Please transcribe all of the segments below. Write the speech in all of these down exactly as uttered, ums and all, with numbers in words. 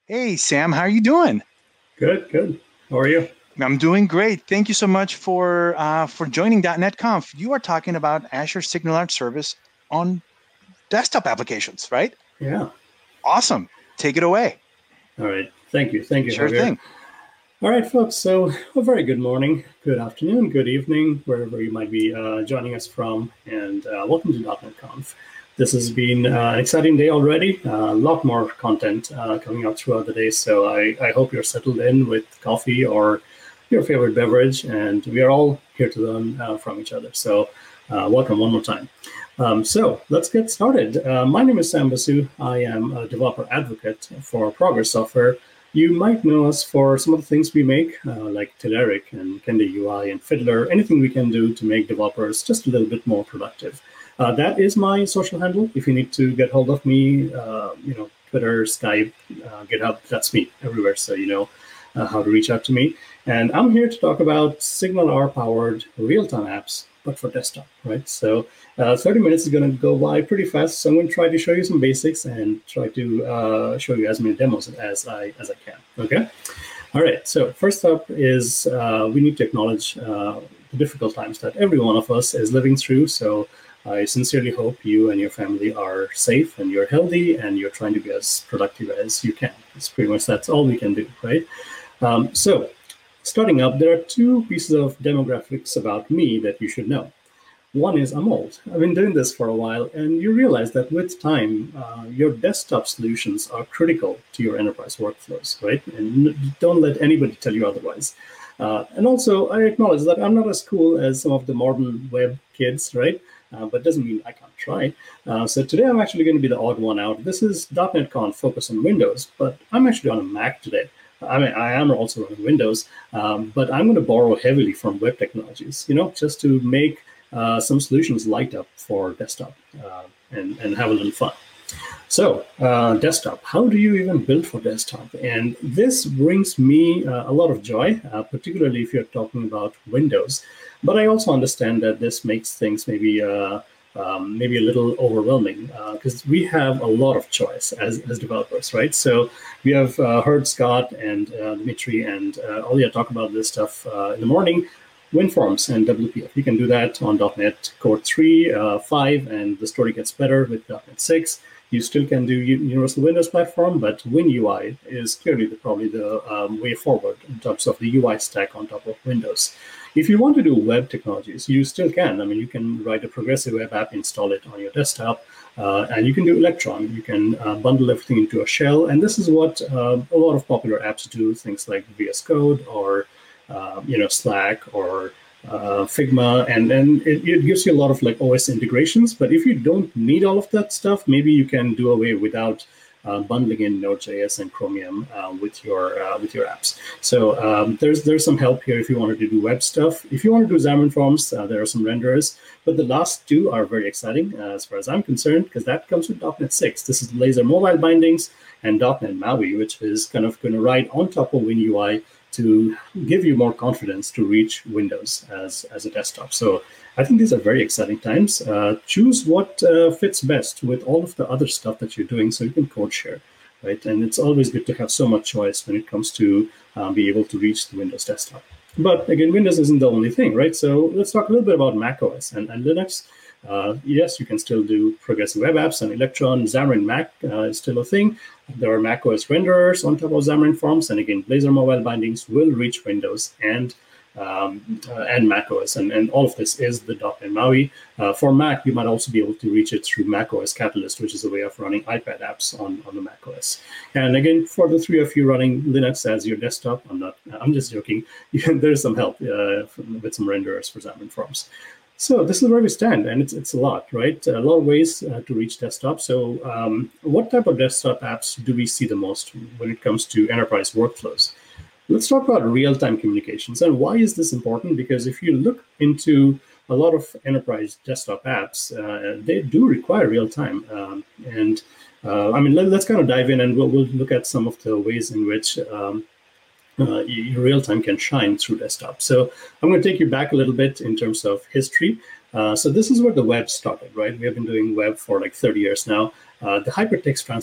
Hey, Sam, how are you doing? Good, good. How are you? I'm doing great. Thank you so much for uh, for joining .NET Conf. You are talking about Azure SignalArt Service on desktop applications, right? Yeah. Awesome. Take it away. All right. Thank you. Thank you, Sure Javier. thing. All right, folks. So, a very good morning, good afternoon, good evening, wherever you might be uh, joining us from, and uh, welcome to .NET Conf. This has been uh, an exciting day already. Uh, a lot more content uh, coming up throughout the day. So, I, I hope you're settled in with coffee or your favorite beverage, and we are all here to learn uh, from each other. So, uh, welcome one more time. Um, so let's get started. Uh, my name is Sam Basu. I am a developer advocate for Progress Software. You might know us for some of the things we make, uh, like Telerik and Kenda U I and Fiddler, anything we can do to make developers just a little bit more productive. Uh, that is my social handle. If you need to get hold of me, uh, you know, Twitter, Skype, uh, GitHub, that's me everywhere. So you know uh, how to reach out to me. And I'm here to talk about SignalR powered real-time apps, but for desktop, right? So uh, thirty minutes is going to go by pretty fast. So I'm going to try to show you some basics and try to uh, show you as many demos as I as I can. Okay. All right. So first up is uh, we need to acknowledge uh, the difficult times that every one of us is living through. So I sincerely hope you and your family are safe and you're healthy and you're trying to be as productive as you can. It's pretty much that's all we can do, right? Um, so starting up, there are two pieces of demographics about me that you should know. One is I'm old. I've been doing this for a while, and you realize that with time, uh, your desktop solutions are critical to your enterprise workflows, right? And don't let anybody tell you otherwise. Uh, and also, I acknowledge that I'm not as cool as some of the modern web kids, right? Uh, but doesn't mean I can't try. Uh, so today I'm actually going to be the odd one out. This is .NET Conf focus on Windows, but I'm actually on a Mac today. I mean, I am also running Windows, um, but I'm going to borrow heavily from web technologies, you know, just to make uh, some solutions light up for desktop uh, and, and have a little fun. So, uh, desktop, how do you even build for desktop? And this brings me uh, a lot of joy, uh, particularly if you're talking about Windows. But I also understand that this makes things maybe uh, um, maybe a little overwhelming because uh, we have a lot of choice as, as developers, right? So we have uh, heard Scott and uh, Dmitry and uh, Olya talk about this stuff uh, in the morning. WinForms and W P F. You can do that on .NET Core three, uh, five, and the story gets better with .NET six. You still can do Universal Windows Platform, but WinUI is clearly the, probably the um, way forward in terms of the U I stack on top of Windows. If you want to do web technologies, you still can. I mean, you can write a progressive web app, install it on your desktop, uh, and you can do Electron. You can uh, bundle everything into a shell, and this is what uh, a lot of popular apps do, things like V S Code or uh, you know, Slack or uh, Figma, and, and it, it gives you a lot of like O S integrations. But if you don't need all of that stuff, maybe you can do away without uh, bundling in Node.js and Chromium uh, with your uh, with your apps. So um, there's there's some help here if you wanted to do web stuff. If you want to do Xamarin Forms, uh, there are some renderers. But the last two are very exciting uh, as far as I'm concerned, because that comes with .NET six. This is Laser Mobile Bindings and .NET MAUI, which is kind of going to ride on top of WinUI to give you more confidence to reach Windows as, as a desktop. So I think these are very exciting times. Uh, choose what uh, fits best with all of the other stuff that you're doing so you can code share, right? And it's always good to have so much choice when it comes to um, be able to reach the Windows desktop. But again, Windows isn't the only thing, right? So let's talk a little bit about macOS and, and Linux. Uh, yes, you can still do progressive web apps and Electron. Xamarin Mac uh, is still a thing. There are macOS renderers on top of Xamarin Forms, and again, Blazor mobile bindings will reach Windows and um, uh, and macOS, and, and all of this is the .NET MAUI. Uh, for Mac, you might also be able to reach it through macOS Catalyst, which is a way of running iPad apps on, on the macOS. And again, for the three of you running Linux as your desktop, I'm not, I'm just joking. There's some help uh, with some renderers for Xamarin Forms. So this is where we stand, and it's it's a lot, right? A lot of ways uh, to reach desktop. So um, what type of desktop apps do we see the most when it comes to enterprise workflows? Let's talk about real-time communications. And why is this important? Because if you look into a lot of enterprise desktop apps, uh, they do require real-time. Um, and uh, I mean, let, let's kind of dive in, and we'll, we'll look at some of the ways in which um, Uh, your real-time can shine through desktop. So I'm going to take you back a little bit in terms of history. Uh, so this is where the web started, right? We have been doing web for like thirty years now. Uh, the hypertext transfer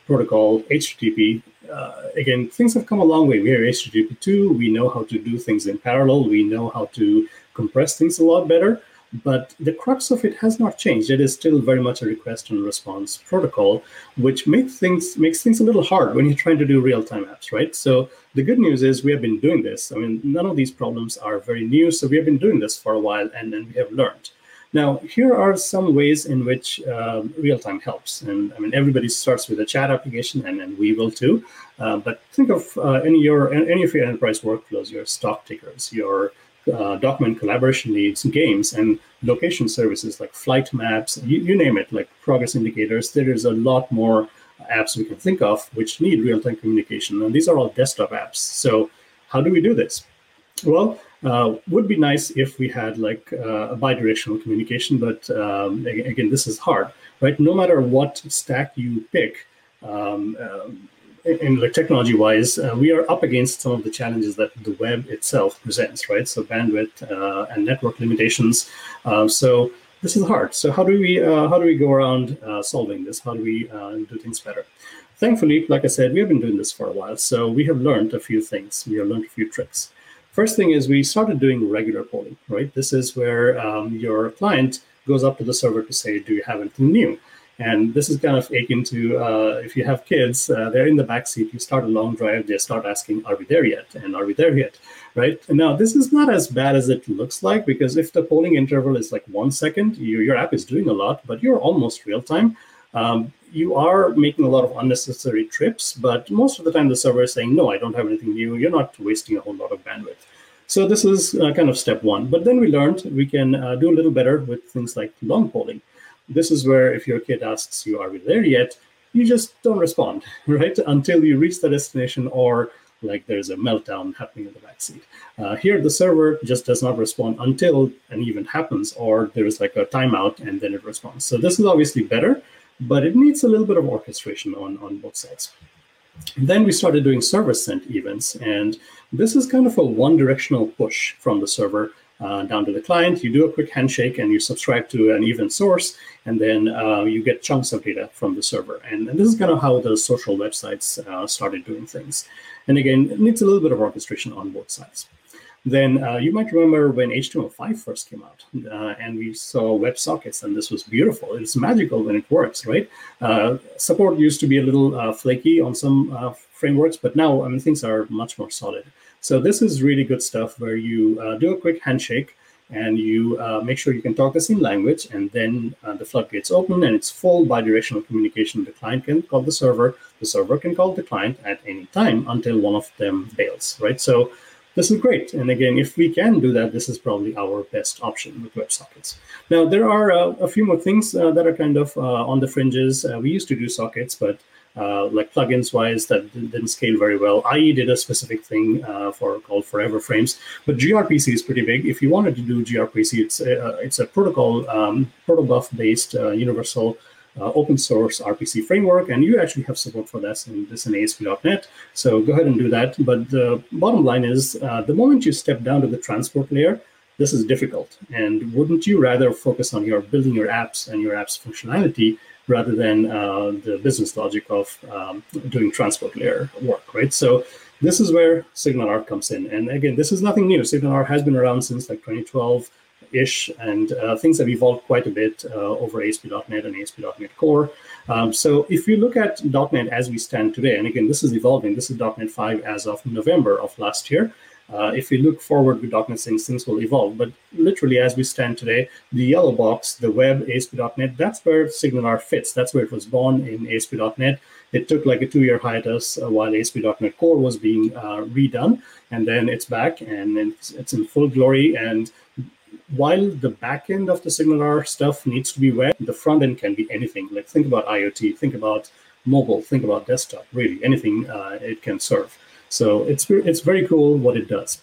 protocol, H T T P. Uh, again, things have come a long way. We have H T T P two. We know how to do things in parallel. We know how to compress things a lot better. But the crux of it has not changed. It is still very much a request and response protocol, which makes things makes things a little hard when you're trying to do real-time apps, right? So the good news is we have been doing this. I mean, none of these problems are very new. So we have been doing this for a while, and then we have learned. Now, here are some ways in which um, real-time helps. And I mean, everybody starts with a chat application, and, and we will too. Uh, but think of uh, any, your, any of your enterprise workflows, your stock tickers, your uh, document collaboration needs, games, and location services like flight maps, you, you name it, like progress indicators. There is a lot more apps we can think of which need real-time communication. And these are all desktop apps. So how do we do this? Well, uh, would be nice if we had like uh, a bidirectional communication, but um, again, this is hard, right? No matter what stack you pick, um, uh, in like technology-wise, uh, we are up against some of the challenges that the web itself presents, right? So bandwidth uh, and network limitations. Uh, so this is hard. So how do we uh, how do we go around uh, solving this? How do we uh, do things better? Thankfully, like I said, we have been doing this for a while, so we have learned a few things. We have learned a few tricks. First thing is we started doing regular polling, right? This is where um, your client goes up to the server to say, do you have anything new? And this is kind of akin to uh, if you have kids, uh, they're in the backseat, you start a long drive, they start asking, are we there yet? And are we there yet, right? And now, this is not as bad as it looks like, because if the polling interval is like one second, you, your app is doing a lot, but you're almost real time. Um, you are making a lot of unnecessary trips, but most of the time the server is saying, no, I don't have anything new. You're not wasting a whole lot of bandwidth. So this is uh, kind of step one. But then we learned we can uh, do a little better with things like long polling. This is where if your kid asks you, are we there yet? You just don't respond, right? Until you reach the destination or like there's a meltdown happening in the backseat. Uh, here, the server just does not respond until an event happens or there's like a timeout and then it responds. So this is obviously better, but it needs a little bit of orchestration on, on both sides. Then we started doing server-sent events, and this is kind of a one-directional push from the server uh, down to the client. You do a quick handshake and you subscribe to an event source, and then uh, you get chunks of data from the server. And, and this is kind of how the social websites uh, started doing things. And again, it needs a little bit of orchestration on both sides. Then uh, you might remember when H T M L five first came out, uh, and we saw WebSockets, and this was beautiful. It's magical when it works, right? Uh, support used to be a little uh, flaky on some uh, frameworks, but now I mean things are much more solid. So this is really good stuff where you uh, do a quick handshake and you uh, make sure you can talk the same language, and then uh, the floodgates open and it's full bidirectional communication. The client can call the server, the server can call the client at any time until one of them fails, right? So this is great. And again, if we can do that, this is probably our best option with WebSockets. Now, there are uh, a few more things uh, that are kind of uh, on the fringes. Uh, we used to do sockets, but uh, like plugins-wise, that didn't scale very well. I E did a specific thing uh, for called Forever Frames, but gRPC is pretty big. If you wanted to do gRPC, it's a, it's a protocol, um, protobuf-based uh, universal Uh, open source R P C framework, and you actually have support for this in this in A S P dot net. So go ahead and do that. But the bottom line is, uh, the moment you step down to the transport layer, this is difficult. And wouldn't you rather focus on your building your apps and your apps functionality rather than uh, the business logic of um, doing transport layer work, right? So this is where SignalR comes in. And again, this is nothing new. SignalR has been around since like twenty twelve. Ish, and uh, things have evolved quite a bit uh, over A S P dot net and A S P dot net Core. Um, so if you look at .NET as we stand today, and again, this is evolving, this is .NET five as of November of last year. Uh, if we look forward with .NET six, things will evolve. But literally, as we stand today, the yellow box, the web, A S P dot net, that's where SignalR fits. That's where it was born in A S P dot net. It took like a two-year hiatus uh, while A S P dot net Core was being uh, redone, and then it's back, and it's, it's in full glory. And while the back end of the SignalR stuff needs to be web, the front end can be anything. Like think about IoT, think about mobile, think about desktop, really anything uh, it can serve. So it's it's very cool what it does.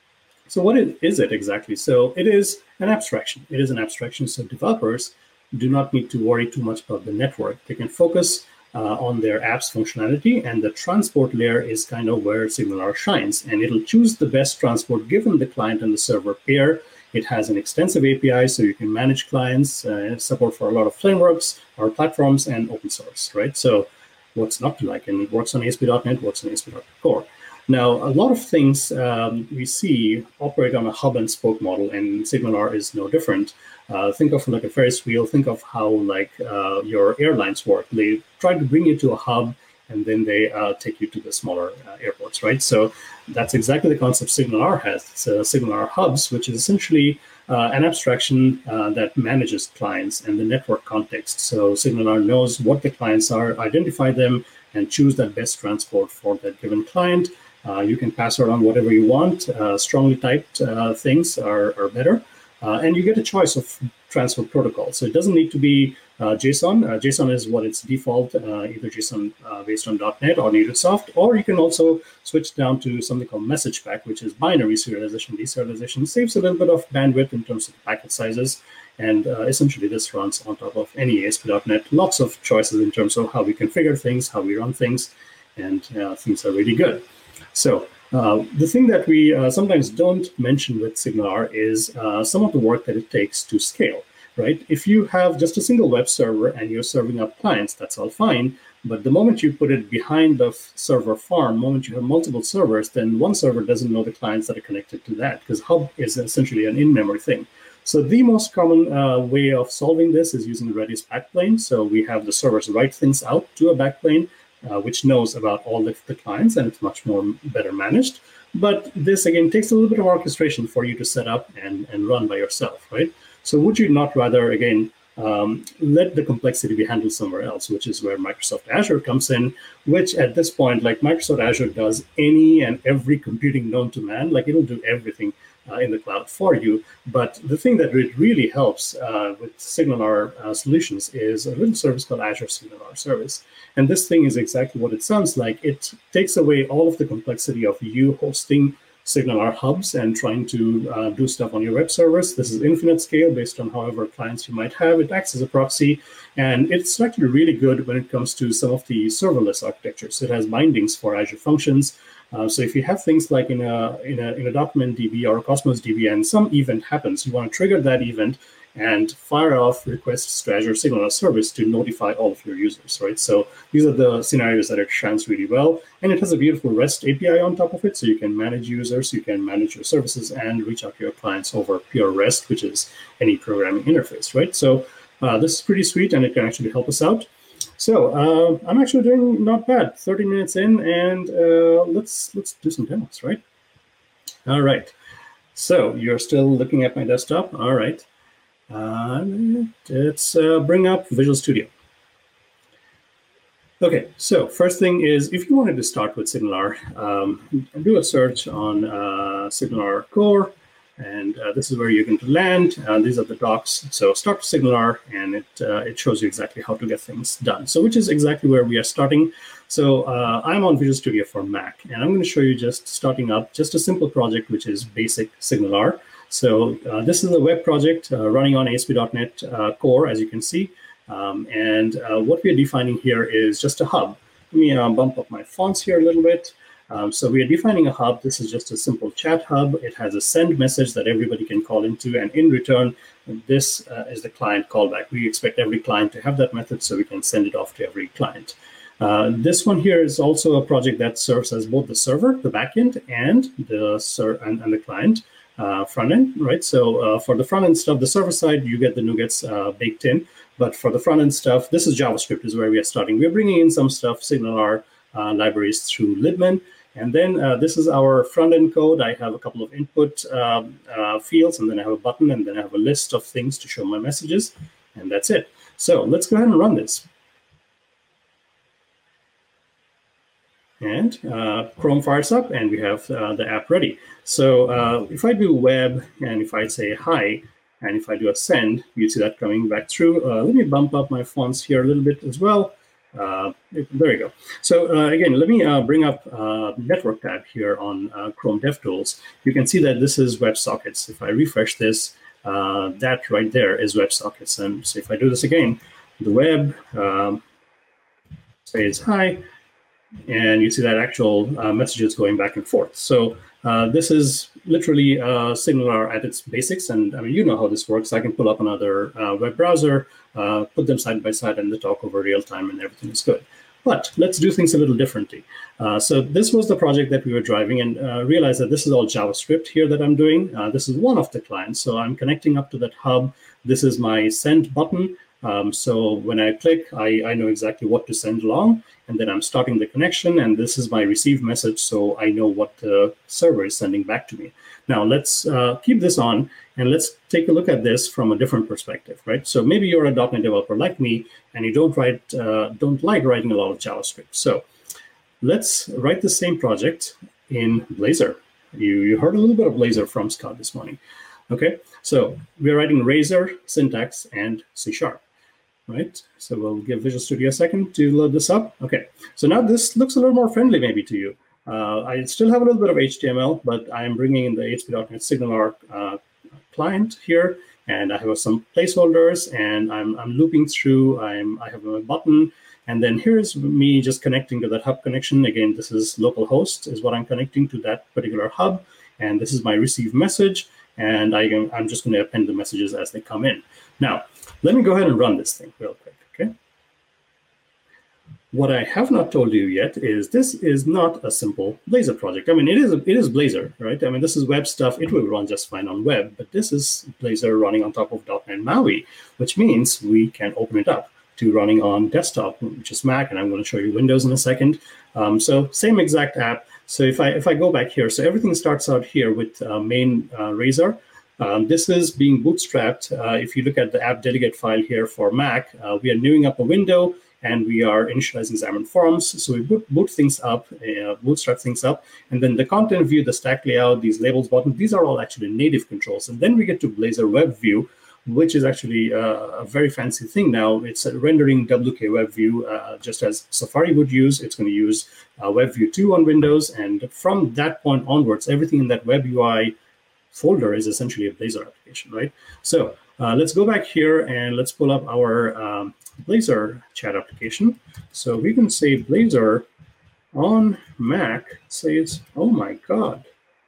So what is it exactly? So it is an abstraction. It is an abstraction. So developers do not need to worry too much about the network. They can focus uh, on their app's functionality, and the transport layer is kind of where SignalR shines. And it'll choose the best transport given the client and the server pair. It has an extensive A P I, so you can manage clients, uh, support for a lot of frameworks or platforms, and open source, right? So what's not to like, and it works on A S P dot net, works on A S P dot net Core. Now, a lot of things um, we see operate on a hub and spoke model, and SignalR is no different. Uh, think of like a Ferris wheel. Think of how like uh, your airlines work. They try to bring you to a hub, and then they uh, take you to the smaller uh, airports, right? So that's exactly the concept SignalR has. It's uh, SignalR Hubs, which is essentially uh, an abstraction uh, that manages clients and the network context. So SignalR knows what the clients are, identify them, and choose that best transport for that given client. Uh, you can pass around whatever you want. Uh, strongly typed uh, things are, are better. Uh, and you get a choice of transfer protocol. So it doesn't need to be uh, JSON. Uh, JSON is what its default, uh, either JSON uh, based on dot net or NativeSoft, or you can also switch down to something called message pack, which is binary serialization. Deserialization saves a little bit of bandwidth in terms of packet sizes. And uh, essentially this runs on top of any A S P dot net. Lots of choices in terms of how we configure things, how we run things, and uh, things are really good. So uh, the thing that we uh, sometimes don't mention with SignalR is uh, some of the work that it takes to scale, right? If you have just a single web server and you're serving up clients, that's all fine. But the moment you put it behind the server farm, the moment you have multiple servers, then one server doesn't know the clients that are connected to that, because Hub is essentially an in-memory thing. So the most common uh, way of solving this is using Redis backplane. So we have the servers write things out to a backplane, Uh, which knows about all the, the clients, and it's much more better managed. But this, again, takes a little bit of orchestration for you to set up and, and run by yourself, right? So would you not rather, again, um, let the complexity be handled somewhere else, which is where Microsoft Azure comes in, which at this point, like Microsoft Azure does any and every computing known to man, like it'll do everything Uh, in the cloud for you. But the thing that it really helps uh, with SignalR uh, solutions is a little service called Azure SignalR Service. And this thing is exactly what it sounds like. It takes away all of the complexity of you hosting SignalR hubs and trying to uh, do stuff on your web servers. This is infinite scale based on however clients you might have. It acts as a proxy, and it's actually really good when it comes to some of the serverless architectures. It has bindings for Azure Functions. Uh, so if you have things like in a, in a in a document D B or a Cosmos D B and some event happens, you want to trigger that event and fire off requests to Azure SignalR Service to notify all of your users, right? So these are the scenarios that it shines really well. And it has a beautiful REST A P I on top of it, so you can manage users, you can manage your services, and reach out to your clients over pure REST, which is any programming interface, right? So uh, this is pretty sweet, and it can actually help us out. So uh, I'm actually doing not bad, thirty minutes in, and uh, let's let's do some demos, right? All right. So you're still looking at my desktop. All right. Uh, let's uh, bring up Visual Studio. Okay, so first thing is, if you wanted to start with SignalR, um, do a search on uh, SignalR Core, and uh, this is where you're going to land. Uh, these are the docs. So start with SignalR, and it uh, it shows you exactly how to get things done. So which is exactly where we are starting. So uh, I'm on Visual Studio for Mac, and I'm going to show you just starting up just a simple project, which is basic SignalR. So uh, this is a web project uh, running on A S P dot net uh, Core, as you can see. Um, and uh, what we're defining here is just a hub. Let me uh, bump up my fonts here a little bit. Um, so we are defining a hub. This is just a simple chat hub. It has a send message that everybody can call into. And in return, this uh, is the client callback. We expect every client to have that method so we can send it off to every client. Uh, this one here is also a project that serves as both the server, the backend, and the ser and, and the client. Uh, front end, right? So uh, for the front end stuff, the server side, you get the NuGets uh, baked in. But for the front end stuff, this is JavaScript is where we are starting. We're bringing in some stuff, SignalR uh, libraries through Libman. And then uh, this is our front end code. I have a couple of input um, uh, fields, and then I have a button, and then I have a list of things to show my messages. And that's it. So let's go ahead and run this. And uh, Chrome fires up, and we have uh, the app ready. So uh, if I do web, and if I say hi, and if I do a send, you see that coming back through. Uh, let me bump up my fonts here a little bit as well. Uh, there you go. So uh, again, let me uh, bring up uh, Network tab here on uh, Chrome DevTools. You can see that this is WebSockets. If I refresh this, uh, that right there is WebSockets. And so if I do this again, the web um, says hi, and you see that actual uh, messages going back and forth. So uh, this is literally uh, SignalR at its basics. And I mean, you know how this works. I can pull up another uh, web browser, uh, put them side by side, and they talk over real time, and everything is good. But let's do things a little differently. Uh, so this was the project that we were driving, and uh, realize that this is all JavaScript here that I'm doing. Uh, this is one of the clients. So I'm connecting up to that hub. This is my send button. Um, so when I click, I, I know exactly what to send along, and then I'm starting the connection, and this is my receive message, so I know what the server is sending back to me. Now let's uh, keep this on, and let's take a look at this from a different perspective, right? So maybe you're a dot net developer like me, and you don't write, uh, don't like writing a lot of JavaScript. So let's write the same project in Blazor. You, you heard a little bit of Blazor from Scott this morning. Okay, so we're writing Razor, syntax, and C sharp. Right, so we'll give Visual Studio a second to load this up. Okay, so now this looks a little more friendly maybe to you. Uh, I still have a little bit of H T M L, but I'm bringing in the A S P dot net SignalR uh, client here, and I have some placeholders, and I'm, I'm looping through. I'm, I have a button, and then here's me just connecting to that hub connection. Again, this is localhost is what I'm connecting to that particular hub, and this is my receive message, and I can, I'm just going to append the messages as they come in. Now, let me go ahead and run this thing real quick, okay? What I have not told you yet is this is not a simple Blazor project. I mean, it is it is Blazor, right? I mean, this is web stuff. It will run just fine on web, but this is Blazor running on top of .NET MAUI, which means we can open it up to running on desktop, which is Mac, and I'm going to show you Windows in a second. Um, so same exact app. So if I if I go back here, so everything starts out here with uh, main uh, Razor. Um, this is being bootstrapped. Uh, if you look at the app delegate file here for Mac, uh, we are newing up a window, and we are initializing Xamarin Forms. So we boot, boot things up, uh, bootstrap things up, and then the content view, the stack layout, these labels button, these are all actually native controls. And then we get to Blazor Web View, which is actually uh, a very fancy thing now. It's a rendering W K Web View, uh, just as Safari would use. It's going to use uh, Web View two on Windows, and from that point onwards, everything in that Web U I folder is essentially a Blazor application, right? So uh, let's go back here and let's pull up our um, Blazor chat application. So we can say Blazor on Mac says, oh my God,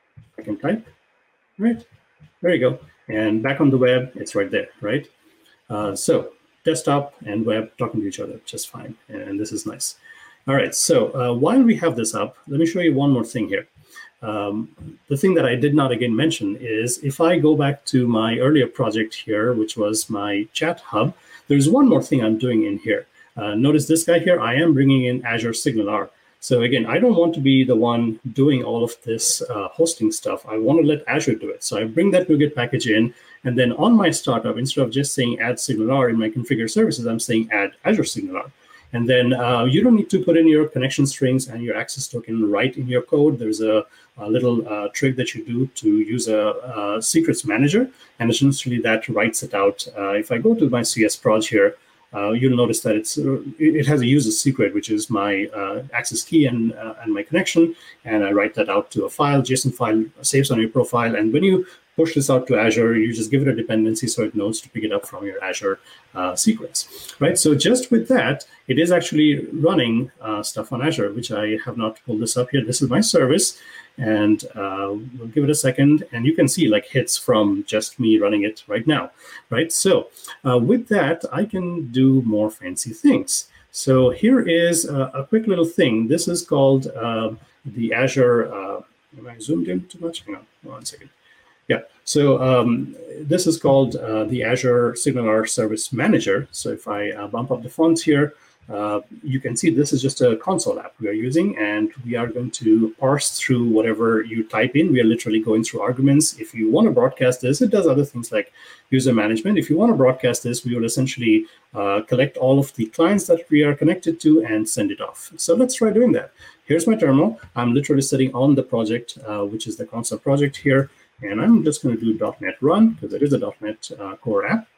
I can type, right? There you go. And back on the web, it's right there, right? Uh, so desktop and web talking to each other just fine. And this is nice. All right, so uh, while we have this up, let me show you one more thing here. Um, the thing that I did not again mention is if I go back to my earlier project here, which was my chat hub, there's one more thing I'm doing in here. Uh, notice this guy here, I am bringing in Azure SignalR. So again, I don't want to be the one doing all of this uh, hosting stuff. I want to let Azure do it. So I bring that NuGet package in, and then on my startup, instead of just saying add SignalR in my configure services, I'm saying add Azure SignalR. And then uh, you don't need to put in your connection strings and your access token right in your code. There's a, a little uh, trick that you do to use a, a secrets manager, and essentially that writes it out. Uh, if I go to my C S proj here, uh, you'll notice that it's uh, it has a user secret, which is my uh, access key and uh, and my connection, and I write that out to a file, JSON file, saves on your profile, and when you push this out to Azure, you just give it a dependency so it knows to pick it up from your Azure uh, secrets, right? So just with that, it is actually running uh, stuff on Azure, which I have not pulled this up here. This is my service, and uh, we'll give it a second, and you can see like hits from just me running it right now, right? So uh, with that, I can do more fancy things. So here is a, a quick little thing. This is called uh, the Azure, uh, am I zoomed in too much? Hang on, one second. Yeah, so um, this is called uh, the Azure SignalR Service Manager. So if I uh, bump up the fonts here, uh, you can see this is just a console app we are using, and we are going to parse through whatever you type in. We are literally going through arguments. If you want to broadcast this, it does other things like user management. If you want to broadcast this, we will essentially uh, collect all of the clients that we are connected to and send it off. So let's try doing that. Here's my terminal. I'm literally sitting on the project, uh, which is the console project here. And I'm just going to do .NET Run, because it is a .NET uh, Core app.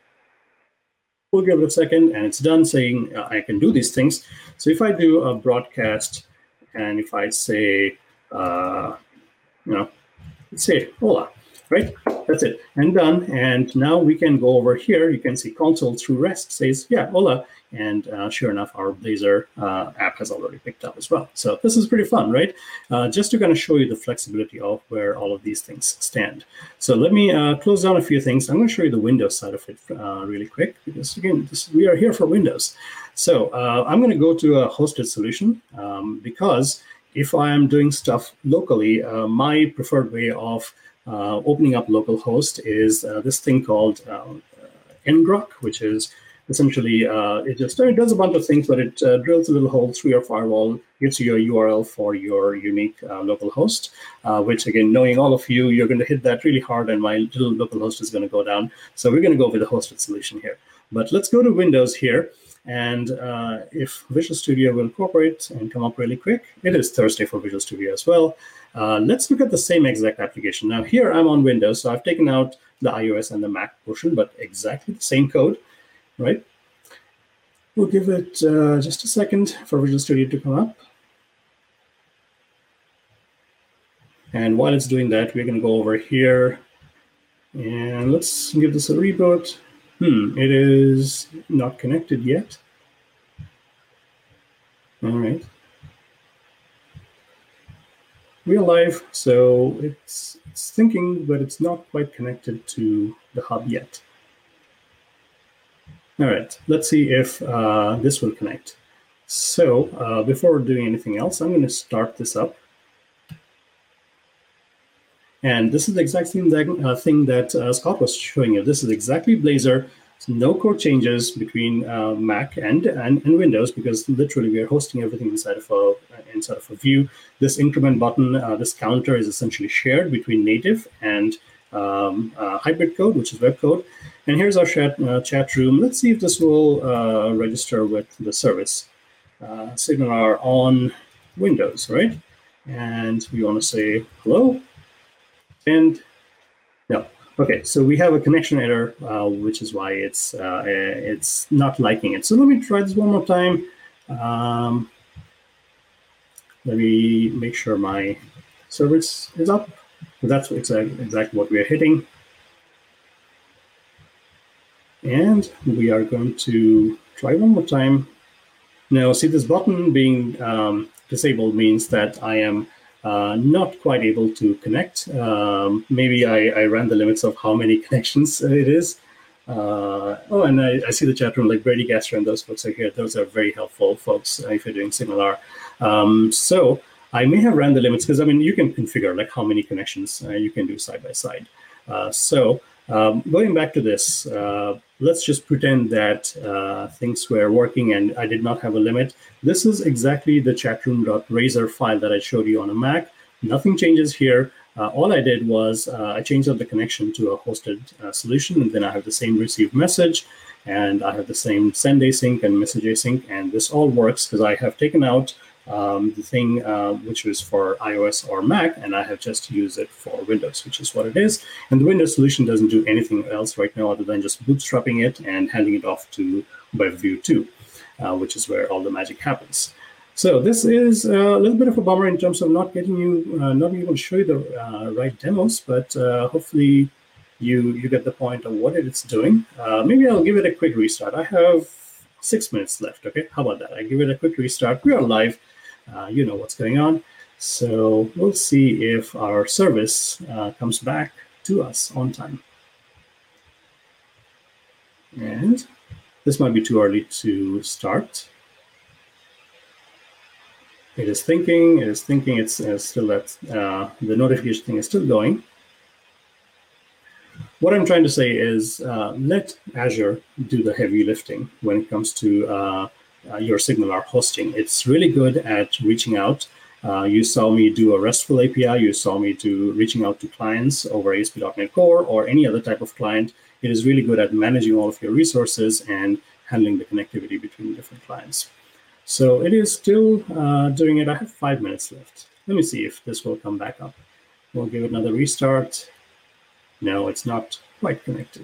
We'll give it a second, and it's done saying uh, I can do these things. So if I do a broadcast, and if I say, uh, you know, let's say hola, right? That's it, and done. And now we can go over here. You can see console through REST says, yeah, hola. And uh, sure enough, our Blazor uh, app has already picked up as well. So this is pretty fun, right? Uh, just to kind of show you the flexibility of where all of these things stand. So let me uh, close down a few things. I'm going to show you the Windows side of it uh, really quick, because again, this, we are here for Windows. So uh, I'm going to go to a hosted solution um, because if I am doing stuff locally, uh, my preferred way of uh, opening up localhost is uh, this thing called uh, ngrok, which is essentially, uh, it just it does a bunch of things, but it uh, drills a little hole through your firewall, gives you a U R L for your unique uh, local host, uh, which again, knowing all of you, you're going to hit that really hard and my little local host is going to go down. So we're going to go with a hosted solution here. But let's go to Windows here. And uh, if Visual Studio will cooperate and come up really quick, it is Thursday for Visual Studio as well. Uh, let's look at the same exact application. Now here I'm on Windows, so I've taken out the iOS and the Mac portion, but exactly the same code. Right? We'll give it uh, just a second for Visual Studio to come up. And while it's doing that, we're going to go over here and let's give this a reboot. Hmm, it is not connected yet. All right. We are live, so it's, it's thinking, but it's not quite connected to the hub yet. All right, let's see if uh, this will connect. So uh, before doing anything else, I'm going to start this up. And this is the exact same uh, thing that uh, Scott was showing you. This is exactly Blazor. So no code changes between uh, Mac and, and and Windows, because literally we are hosting everything inside of a inside of a view. This increment button, uh, this counter, is essentially shared between native and um, uh, hybrid code, which is web code. And here's our chat, uh, chat room. Let's see if this will uh, register with the service. Uh, SignalR on Windows, right? And we want to say hello. And no. Okay, so we have a connection error, uh, which is why it's uh, it's not liking it. So let me try this one more time. Um, let me make sure my service is up. So that's exactly, exactly what we are hitting. And we are going to try one more time. Now, see, this button being um, disabled means that I am uh, not quite able to connect. Um, maybe I, I ran the limits of how many connections it is. Uh, oh, and I, I see the chat room, like Brady Gasser and those folks are here. Those are very helpful folks uh, if you're doing SignalR. Um, so I may have ran the limits, because I mean, you can configure like how many connections uh, you can do side by side. Uh, so um, going back to this, uh, let's just pretend that uh, things were working and I did not have a limit. This is exactly the chatroom.razor file that I showed you on a Mac. Nothing changes here. Uh, all I did was uh, I changed up the connection to a hosted uh, solution, and then I have the same receive message, and I have the same send async and message async, and this all works because I have taken out um, the thing uh, which was for iOS or Mac, and I have just used it for Windows, which is what it is. And the Windows solution doesn't do anything else right now other than just bootstrapping it and handing it off to WebView two, uh, which is where all the magic happens. So this is a little bit of a bummer in terms of not getting you, uh, not being able to show you the uh, right demos, but uh, hopefully you you get the point of what it's doing. Uh, maybe I'll give it a quick restart. I have six minutes left, okay? How about that? I give it a quick restart. We are live. Uh, you know what's going on. So we'll see if our service uh, comes back to us on time. And this might be too early to start. It is thinking, it is thinking, it's uh, still that uh, the notification thing is still going. What I'm trying to say is uh, let Azure do the heavy lifting when it comes to uh, uh, your SignalR hosting. It's really good at reaching out. Uh, you saw me do a RESTful A P I. You saw me do reaching out to clients over A S P dot NET Core or any other type of client. It is really good at managing all of your resources and handling the connectivity between different clients. So it is still uh, doing it. I have five minutes left. Let me see if this will come back up. We'll give it another restart. No, it's not quite connected.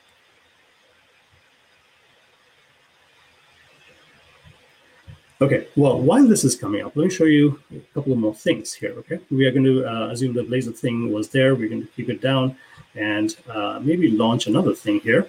Okay, well, while this is coming up, let me show you a couple of more things here, okay? We are going to uh, assume the Blazor thing was there. We're going to keep it down. and uh, maybe launch another thing here.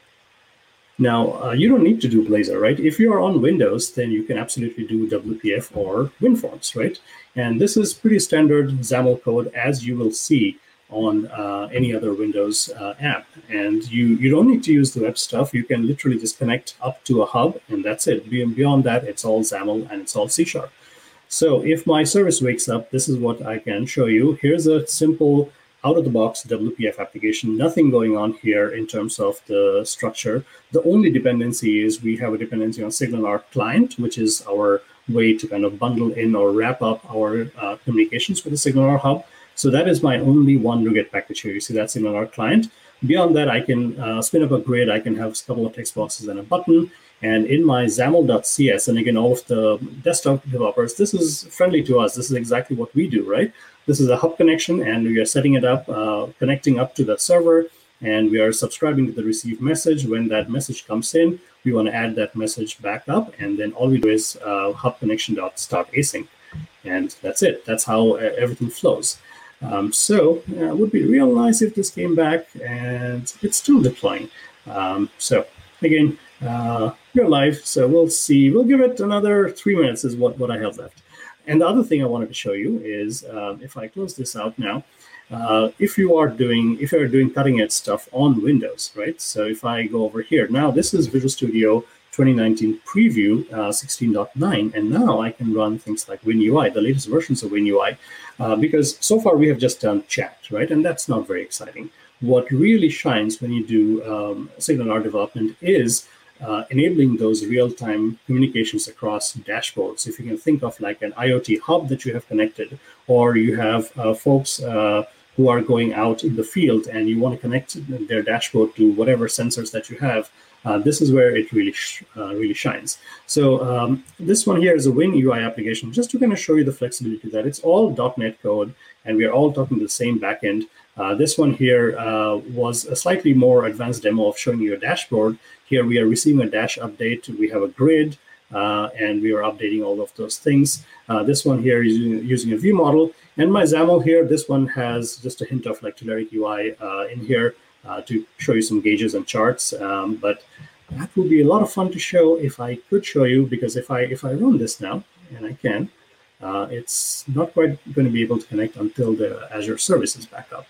Now, uh, you don't need to do Blazor, right? If you're on Windows, then you can absolutely do W P F or WinForms, right? And this is pretty standard XAML code, as you will see on uh, any other Windows uh, app. And you, you don't need to use the web stuff. You can literally just connect up to a hub, and that's it. Beyond that, it's all XAML and it's all C Sharp. So if my service wakes up, this is what I can show you. Here's a simple out-of-the-box W P F application, nothing going on here in terms of the structure. The only dependency is we have a dependency on SignalR client, which is our way to kind of bundle in or wrap up our uh, communications with the SignalR hub. So that is my only one NuGet package here. You see that SignalR client. Beyond that, I can uh, spin up a grid. I can have a couple of text boxes and a button. And in my XAML.cs, and again, all of the desktop developers, this is friendly to us. This is exactly what we do, right? This is a hub connection, and we are setting it up, uh, connecting up to that server, and we are subscribing to the received message. When that message comes in, we want to add that message back up, and then all we do is uh, hub connection.start async, and that's it. That's how uh, everything flows. Um, so uh, it would be real nice if this came back, and it's still deploying. Um, so again, uh, we're live, so we'll see. We'll give it another three minutes is what, what I have left. And the other thing I wanted to show you is, um, if I close this out now, uh, if you are doing, if you're doing cutting edge stuff on Windows, right? So if I go over here, now this is Visual Studio twenty nineteen preview uh, sixteen point nine, and now I can run things like WinUI, the latest versions of WinUI, uh, because so far we have just done chat, right? And that's not very exciting. What really shines when you do um, SignalR development is Uh, enabling those real-time communications across dashboards. If you can think of like an IoT hub that you have connected, or you have uh, folks uh, who are going out in the field and you want to connect their dashboard to whatever sensors that you have, uh, this is where it really sh uh, really shines. So um, this one here is a WinUI application, just to kind of show you the flexibility that it's all .NET code, and we are all talking the same backend. Uh, this one here uh, was a slightly more advanced demo of showing you a dashboard. Here we are receiving a dash update. We have a grid, uh, and we are updating all of those things. Uh, this one here is using, using a view model. And my XAML here, this one has just a hint of like Telerik U I uh, in here uh, to show you some gauges and charts. Um, but that would be a lot of fun to show if I could show you, because if I, if I run this now, and I can, uh, it's not quite going to be able to connect until the Azure service is back up.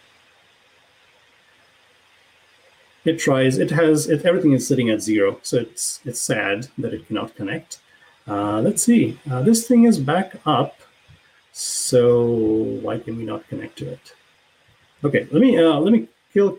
It tries, it has, it, everything is sitting at zero, so it's it's sad that it cannot connect. Uh, let's see, uh, this thing is back up, so why can we not connect to it? Okay, let me, uh, let me kill.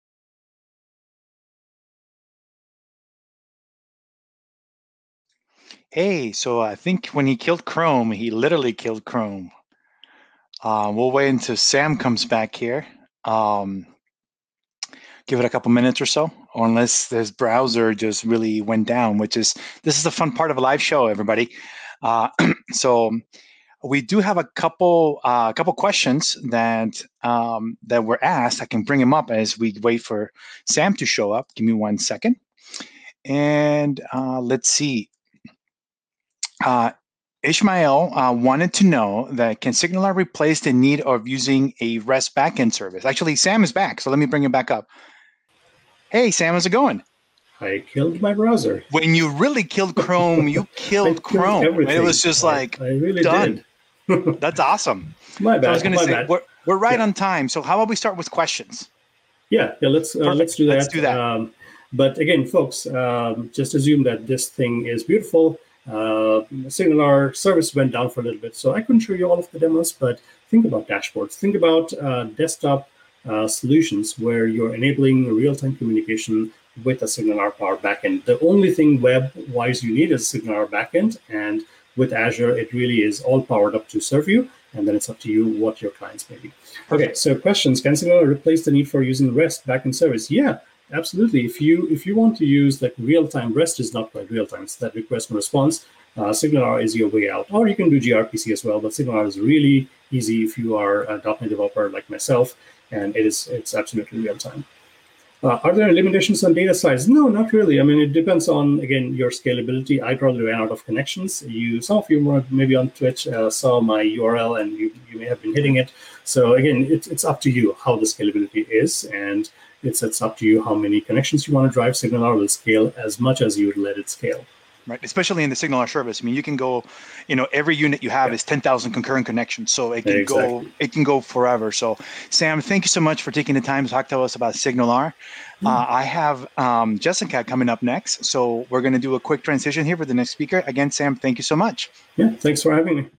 Hey, so I think when he killed Chrome, he literally killed Chrome. Uh, we'll wait until Sam comes back here. Um, give it a couple minutes or so, or unless this browser just really went down, which is, this is the fun part of a live show, everybody. Uh, so we do have a couple uh, couple questions that um, that were asked. I can bring them up as we wait for Sam to show up. Give me one second. And uh, let's see. Uh, Ishmael uh, wanted to know that can SignalR replace the need of using a REST backend service? Actually, Sam is back, so let me bring him back up. Hey, Sam, how's it going? I killed my browser. When you really killed Chrome, you killed, killed Chrome. Everything. It was just I, like, I really done. did. That's awesome. My bad. So I was going to say, bad. we're, we're right yeah. on time. So how about we start with questions? Yeah, yeah. Let's uh, let's do that. Let's do that. Um, but again, folks, um, just assume that this thing is beautiful. Uh, SignalR service went down for a little bit, so I couldn't show you all of the demos. But think about dashboards. Think about uh, desktop uh, solutions where you're enabling real-time communication with a SignalR Power backend. The only thing web-wise you need is SignalR backend, and with Azure, it really is all powered up to serve you, and then it's up to you what your clients may be. Okay, so questions. Can SignalR replace the need for using REST backend service? Yeah, absolutely. If you if you want to use like real-time, REST is not quite real-time. It's that request and response. Uh, SignalR is your way out. Or you can do gRPC as well, but SignalR is really easy if you are a .NET developer like myself, and it is it's absolutely real-time. Uh, are there limitations on data size? No, not really. I mean, it depends on, again, your scalability. I probably ran out of connections. You, some of you were maybe on Twitch uh, saw my U R L and you, you may have been hitting it. So again, it, it's up to you how the scalability is, and it's, it's up to you how many connections you want to drive. SignalR will scale as much as you would let it scale. Right, especially in the SignalR service. I mean, you can go, you know, every unit you have yeah. is ten thousand concurrent connections, so it can exactly. go, it can go forever. So, Sam, thank you so much for taking the time to talk to us about SignalR. Mm. Uh, I have um, Jessica coming up next, so we're going to do a quick transition here for the next speaker. Again, Sam, thank you so much. Yeah, thanks for having me.